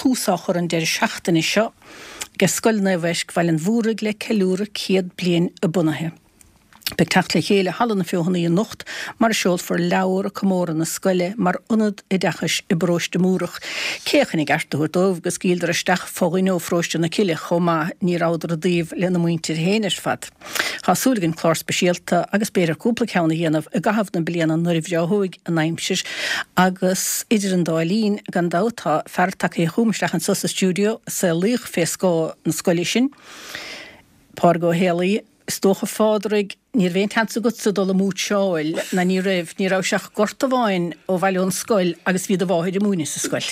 túsáchar an deir seachtain is seo, gur scoil na bheis ghail an bhúraigh le ceiliúra céad bliain a bunathe. Beg tacht le chéile hallan na fiohanna í nocht, mar seol for leabhar a comóra na scoile, mar unad I dechas I bróiste múrach. Céchan I gartaúir dómh gus gíldar isteach fógaí nó fróiste na ciile chomá ní rádar a díomh le na muintir héineir fad. Tá súlagan chlár speisialta agus béidir cúpla ceanna dhéanamh a gahabh na bliana nuir bheothúig a naimsir agus idir an dáilín gan dátá fertach é chumisteach an susa stúdio sa líoch féascá na scoile sin. Párgó héalaí Stocha fádraig níor bhéon tansa go sa dul a mút seáil na ní raibh ní rá seach gorta bháin ó bhailún scoil agus bhí do bháid a múna sa scoil.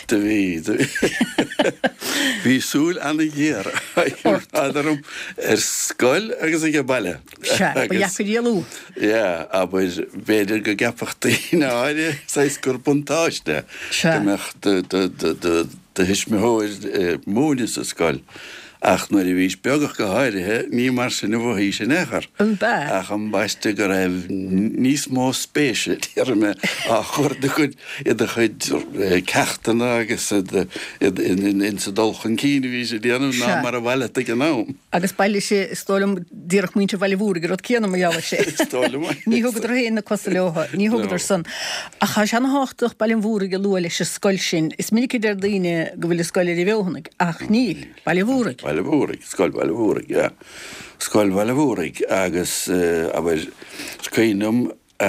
Bhí súil anna dhéar adarum scoil agus ag baile. Se, ba dhechar díalú. Ja, aber beidir go gapachtaí na áire sais gur buntáiste. Se. De hismithóir múna sa scoil. Ach nuair I bhís beagach go háirithe, ní mar sin bhí sin échar. Ach an baiste go raibh níos mó spéise tíarme a chuirda chud iad a chud ceachtainna agus in sa dulchan cíine bhí sé déanam ná mar a bhaile ag an nám. Agus bailile sé stólam díreach muinte bhaile bhúra go rud céanam a jaabha sé. Stólam. Ní thugad ar héana na costa leotha, ní thugad ar san. A cha seanna háchtach bailin bhúra go lua leis a scoil sin, is minic idir daoine go bhfuil scoil I bheohannig, ach níl, bailin bhúra. Scoil baile bhúraigh, ja. Scoil baile bhúraigh, agus aber scaoinm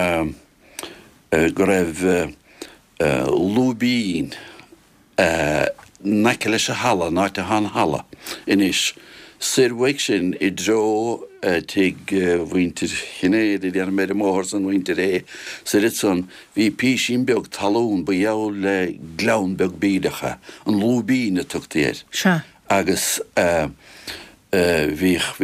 go raibh lúbín naice leis a hala, náit a han hala. Inis, sirhaig sin I dro tig bhaintir hinnéad I déanam méid móthir san bhaintir sirit son bhí písín beag talún ba jou le glán beag bídacha, an lúbín a tuchtair. Se. Agus bhích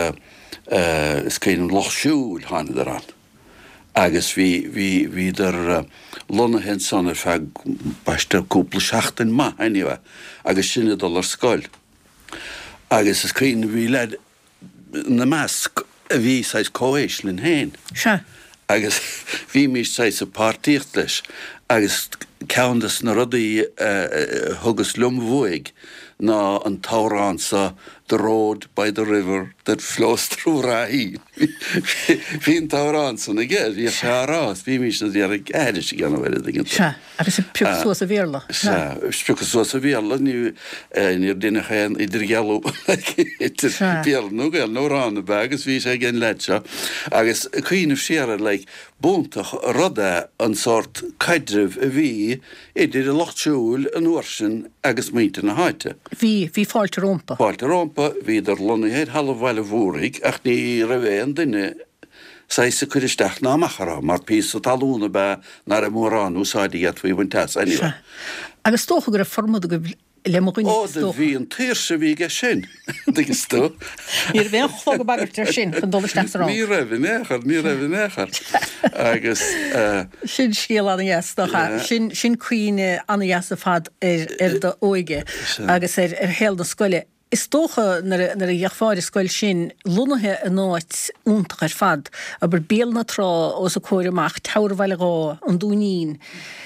scéann lochsúil hána darán. Agus bhí dar lonnahen son ar feag baiste cúpla seachtain ma anyway, agus sinna dul ar scoil. Agus scéann bhí lead na measc a bhí sais cóéislinn héin. Se. Agus bhí mís sais a pártíocht leis, agus ceandas na rudaí thugus lumhuaig ná an táránsa the road by the river that flows through Rahí. Bhín táránsa na ggéir, bhí sé arás, bhí mís na dhéar a ggéir sé gan bhfuil a Se, agus piúch suas a bhéarla. Se, piúch suas a bhéarla, níor duine chéan idir gealú idir bhéarla, nó gael, nó rán na bagus, bhí sé gin leid se. Agus cuiineh séar le búntach roda an sort caidrih a bhí idir a lochtsiúil an uairsin agus muinte na háite. Bhí fáilte rompa. Fáilte rompa, bhí dar lonnahéad halh bhaile bhúraigh, ach ní raibhéan duine sais a chuiristeach ná machara, mar pís a talúna be nar a mórán úsáidí a thui bhaintas anyway. Agus tócha gur a formada go le moghine tócha. Bhí an tíirse bhí ge sin, digus tó. Níor bhéan chóga bagart ar sin, chun dolisteach rá. Ní raibh néchar. Agus sin scéal anna dhéastacha, sin cuioine anna dhéasta fad ar do óige, agus ar héal na scoile. Is tócha nar a dheachfáir scoil sin lunathe a náit úntach ar fad, aber béal na trá os a cóir amach tair bhaile rá an dúnín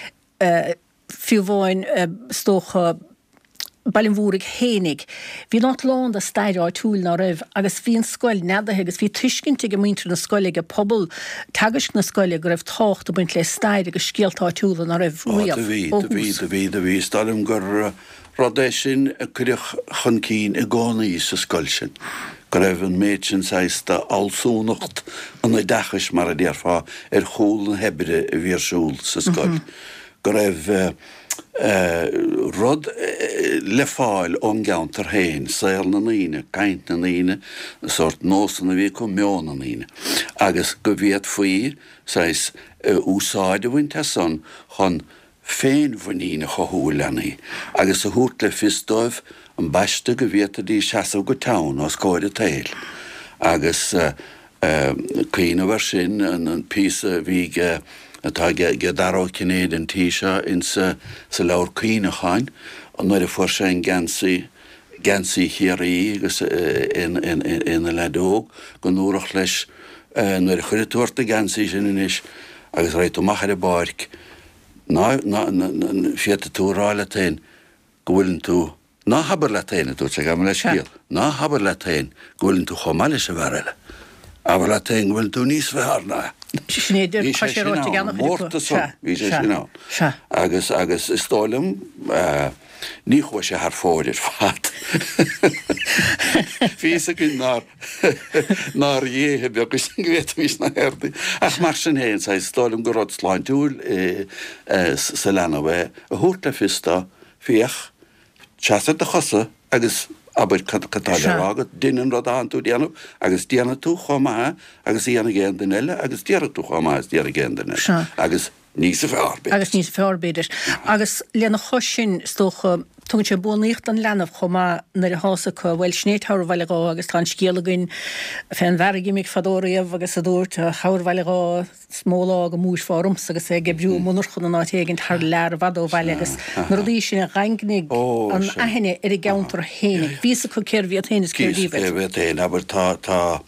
fiú bháin stócha bailin bhúraigh hénig. Bhí náit lán a stair á túil ná raibh, agus bhíon scoil neadathe, agus bhí tuiscinnte go muintre na scoile go pobl tagas na scoile go raibh tácht a buint le stair agus scialtá túil ná raibh riamh. Bhí stalim gur rodéis sin a chuireach chun cín I gánaí sa scoil sin. Go raibh an méid sin saista allsúnacht an I dachas mar a déarfá ar chúl an hebre a bhírsúil sa scoil. Go raibh rod le fáil ongant ar héin, sail na níine, caint na níine, sort nósan na bhí go meón na níine. Agus go bhíad faoi, sais úsáide bhainte son, chun féin bhaníine chothúil lenaí. Agus a hút le fisdóibh an baiste go bhíad a dí seasamh go tán os cóide tail. Agus cuioine bhar sin an písa bhí atá ge dará cinnéad an tíise in sa leabhar cuioinecháin, an nuair a fuair sé an gansaí chiaí agus ina ledóg, go nuairach leis nuair a chuir tuairta gansaí sin inis, agus réit amach ar a báirc, fiata tú ráile tain, go bhfuiln tú ná habar le taine dút sé gam le scíal. Ná habar le tain gohfuiln tú chomáile se bharile. Aber le tain gohfuil tú níos bhearna. Snéidir chuisiróte ganach mórta son, bhí sé sin ná. Agus is stálam ní chuis sé thar fóidir fat. Fís a gyn nar dhéhe begus yn gret mis na herdi. Ach mar sin héin sa stálim go rod sláin túl sa lena we a húrta fista fiach chasa de chosa agus aber catáile agad dunnen rod an tú déanam agus déanana tú chomá agus íana géan den eile agus déara tú chomá agus déara géan den eile agus níos a fearbeidir. Agus níos a fearbeidir. Agus lena chosin stocha tún sé búníocht an lenamh chomá nar a hása go bhfuil snéadthar bhaileá agus tá scéalagainn féin bharigi mig fadóíomh agus a dúirt a chahar smólá go múis fárums agus é gebbrú múnar chun an átéiginn th lear bhadó bhaile agus mar dí sin a rangnig an aithine ar i gceantar hénig. Ví a chu céir bhí a héananis céirdíbeh. Bhí a aber tá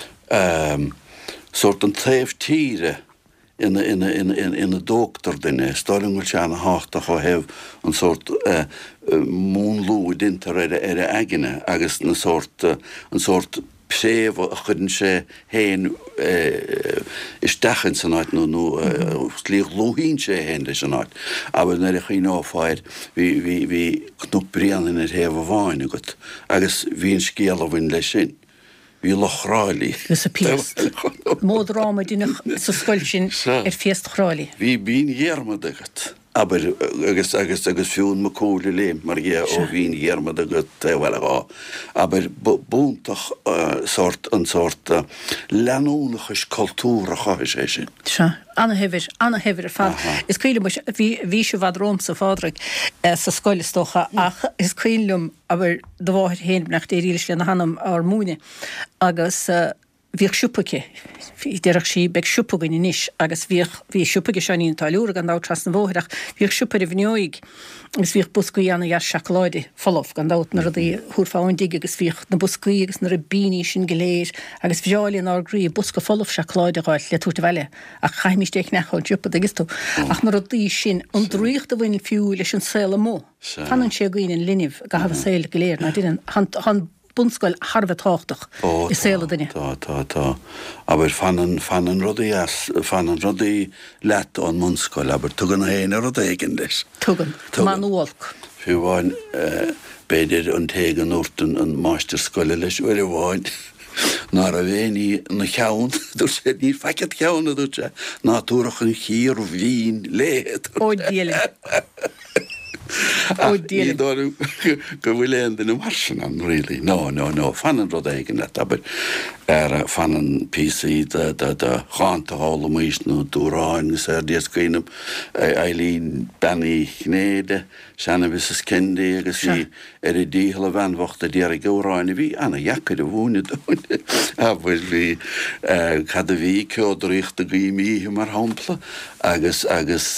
sort an taobh tíre in a doktor dinne stalingul sjana hachta go hef an sort moonlú dintar eigene agus an sort psef a chudin sé héin is dachen sanát no slích lúhín sé héin leis sanát aber na chi áfáir vi knup brianin hef a bháin agat agus vín scéal a vin lei sin. Bhí lochráilí. Gus a píos. Mód ráma dúna sa scoil sin fiest chráilí. Bhí bín dhéarmad agat. Aber agus fiún ma cóla léim mar ghé ó bhín dhéarmad agat bhile gá. Aber búntach an sort leanúnachas cultúra chaithis é sin. Se, anna hefir fan. Is cuilum bhí se bhad róm sa fádraig sa scoil stocha ach is cuilum aber do bháir héin nach dé rílis le na hanam ar múne agus bhíh siúpaige. Déireach sí beag siúpagan inis agus bhí siúpaige seanín talúra gan dá tras na bhóireach bhíh siúpa a bhneoig agus bhíh buscaí anna ar sealáide fallh gan dát nar a thuúrfáin dig agus bhíh na buscaí agus nar a bíní sin goléir agus bheáilíon ágraí busca fallh sealáide gáil le túta bheile a chaimisteich neáil siúpa agus tú ach mar a dí sin an dríocht a bhain fiú leis an saola mó. Fanan sé gaoin in linimh go hafh saola goléir na dtían han bunscoil Harbh táchtach is saola duine. Tá. Aber fanan rodí leit an munscoil, aber tugan héine rod éigen leis. Tugan, manúolc. Fiú bháin beidir an tégan úrtan an meisterscoile leis uir bháin. Nar a bhéní na cheann, dúr sé ní feicead cheanna dúr sé, ná túrach an chír bhín léad. Ó díala. Go bhfuil éon den marsin an rilí. No, fanan rod éigen le, aber fanan písaí de cháanta hála mís nó dúráin gus díos cuiinm Eileen Benny Chnéide, sena vis is cendi agus í i díhal a bhainhacht a déar a gúráin bhí anna jacaid a bhúne dúine. A bhfuil bhí cad a bhí ceodaríocht a gíimí mar hampla agus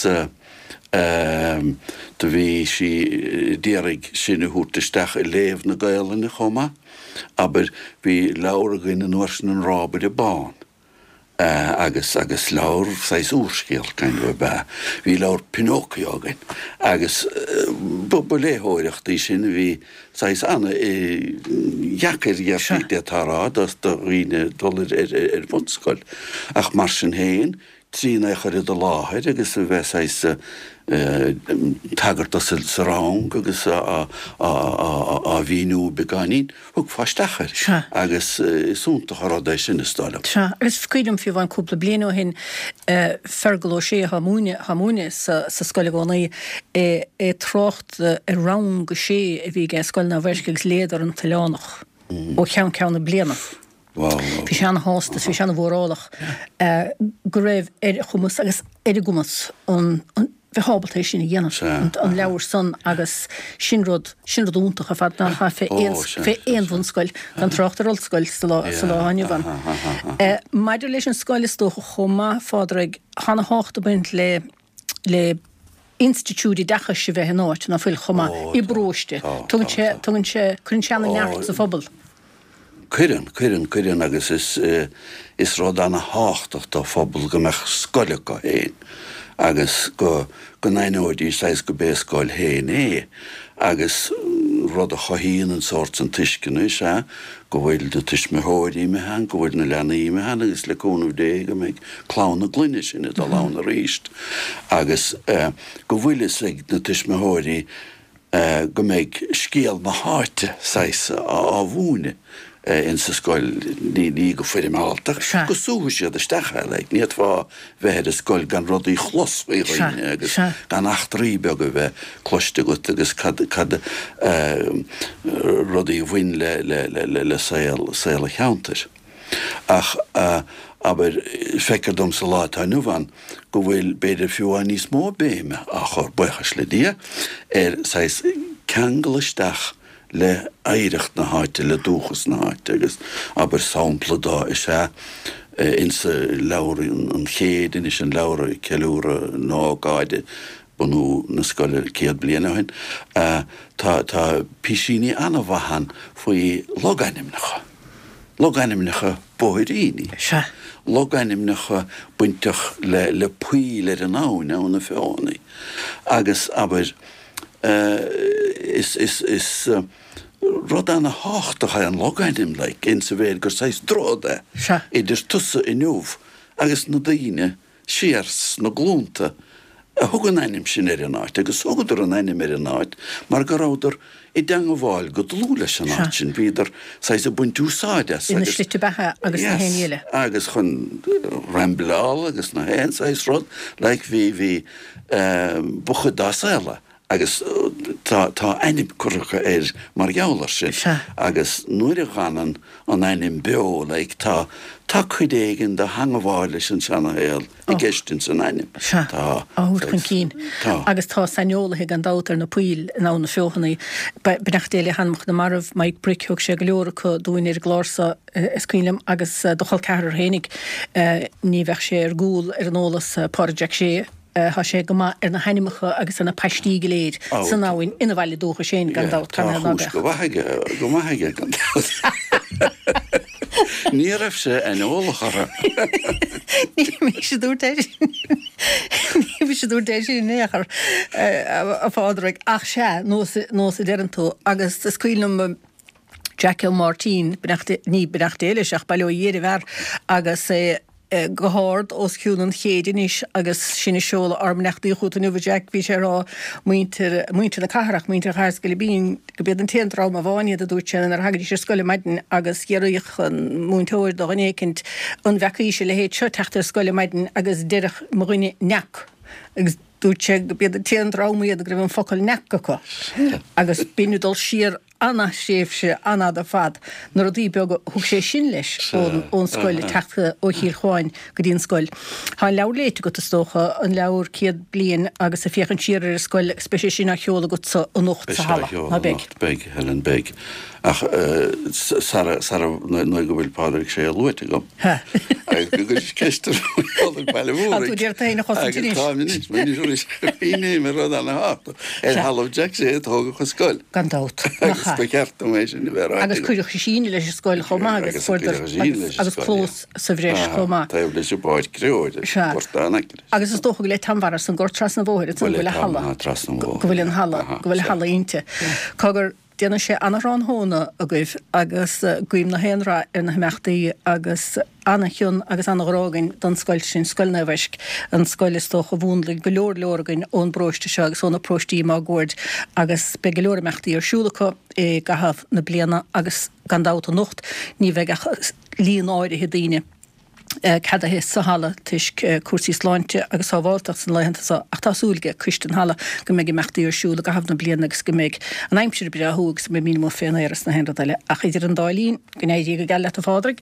de bhí sí déirigh sinna hútaisteach I léamh na Gaeilge chomma, aber bhí leabhar againn an uairsin an rábair a bán. Agus leabhar sais úrscéal cain bheith. Bhí leabhar Pinocchio againn. Agus léthóireachtaí sin bhí sais anna jacair dheartí tarrád as do riine dullar bhunscoil. Ach mar sin héin, trína chuir do láthir agus a bheith sais tagart as sa rang agus a bhíú beganín thug fáisteachir agus súnta choráda sin istáile. Agus cuidim fiú bhain cúpla blianú hin fergaló sé hamúne sa scoileánaí trocht a rang go sé a bhí scoil na bhaircegus léadar an talánach ó ceanna bliana. Bhí sé an hástas, bhí sé an bhórálach go raibh chumas agus gumas an bheit hábaltéis sin dhéanam an leabhar san agus sinrod úntaach a fad ná fé éon bhunscoil gan trocht ar oldscoil sa láhainniu bhan. Maidir leis an scoil is tócha chomá fádraig hána háachta buint le institúdi decha si bheith náit na fuil chomá I bróiste. Tugann sé crinseanna neart sa fphobal. Cuireann agus is rád anna háachtacht á fphobal go meach scoilecha héin. Agus go nainóidí sais go béascáil héin agus rud a chohíín an sort an tuiscinú se, go bhfuil de tuis me háirí me hen, go bhfuil na lenaí me hen, agus leúnú dé go méid chlán na glune sin a lána ríist. Agus go bhfuile ag na tuis me háirí go méid scéal na háite sais á bhúne. In sa scoil ní go fuidir máach go súha siad a stecha le níiad bhá bheithéad a scoil gan rudaí chlos réine agus gan achtarí be go bheith cloiste go agus cad rudaí bhain le saoil a cheantar. Ach aber fekkar dom sa láta nuvan go bhfuil beidir fiúa níos mó béime a chur buchas le dia sais ceangalisteach le éirecht na háite, le dúchas na háite agus aber sampla dá is in sa leabhar an chéad is an leabhar ceúra nágáide bunú na scoile céad bliana hain. Tá pisíní anna bhahan faoi loganimnacha. Loganimnacha bóiríní. Loganimnacha buintach le puí ar an áin na feánaí. Agus aber is rud anna háachtacha an loganim le in sa bhéir gur sais dróda idir tusa inniuh agus na daine siars na glúnta a thugan ainim sin ar an áit agus thugadar an ainim ar an áit mar go ráidir i deanga bháil go dlú leis an áit sin bhíidir sais a buintúsáide ina slite bethe agus na héile agus chun rambláil agus na héin sais rud le bhí bucha dásaile agus tá einim curcha mar geallar sin agus nuair a ganan an einim beo le tá chuidéigen de hangháile sin sena héal I gistin san einim. Áhúr chun cín. Agus tá sainolaigh an dátar na puil ná na fiohannaí benachtéile hanmach na marmh maid bricthúg sé go leor chu dúin ar glása iscuilem agus dochal cearar hénig ní bheith sé ar gúil ar an ólas páideach sé ha sé go ar na hainimecha agus anna peistí go léir san náhain ina bhaile dúcha sé gan dát go maithaige gan dát. Ní raibh sé an ólachara. Ní sé dúirtéis sin néchar a fádraigh ach sé nó a dean tú agus is cuilm Jackie Martin ní benachtéile seach bailó dhéidir bhar agus gohard os ciúnan chéidir is agus sinna seola armnachtaí chuta nuha Jack bhí sé rá muintir na carach muintir chás go bíon go bead an téanrám a bháine a dúirt sin ar hagaí sé scoile maidin agus gearíoch an múntóir do gnécinint an bhecaí sé le héad seo teachtar scoile maidin agus deirech marine neach agus dúirt sé go bead an téanrámaíad a go raibh an focail neach go agus bíúdal siar anna séfse anna da fad nar a dí beag thug sé sin leis ón scoile teachta ó hír cháin go dtíon scoil. Tá leabhar léite go tócha an leabhar céad blian agus a fiochan siar ar scoil spéisi sin a cheola go an nocht sa hala. Beg, Helen Beg. Ach, Sara nó go bhfuil pádraigh sé a luite go. Go ceistar baile bhúr. Tú déir taine chosantínis. Bíine mar rud anna háta. Hallamh Jack sé tóga chu scoil. Gan dát. Beceart mééis sin bhar. Agus chuideach síine leis scoil chomá agus clós sa bhréis chomá. Taobh leis báid creúide. Agus is dócha go le tamhhar san ggur tras na bhóir go bhfuil halla. Go bhfuil an halla, go bhfuil halla ínte. Cogur déana sé anrán hóna a goibh agus guim na héanrá ar na meachtaí agus anachún agus anrágain don scoil sin scoilnehhaisc an scoil is tócha bhúnla go leorgain ón bróiste se agus ónna próistí má gúirt agus be go leor meachtaí ar siúlacha gahabh na bliana agus gandáta nocht ní bheith líon áirithe daine. Cada hé sa hala tuis cuasí sláinte agus sábháilteach san leihananta ach tásúilge cuistin hala go méid meachtaí ar siúla go hafna bliana agus go méid an aimimsir be a thugus mé mí féna ar na hendaile ach idir an dálín go éidir go geile a fádraigh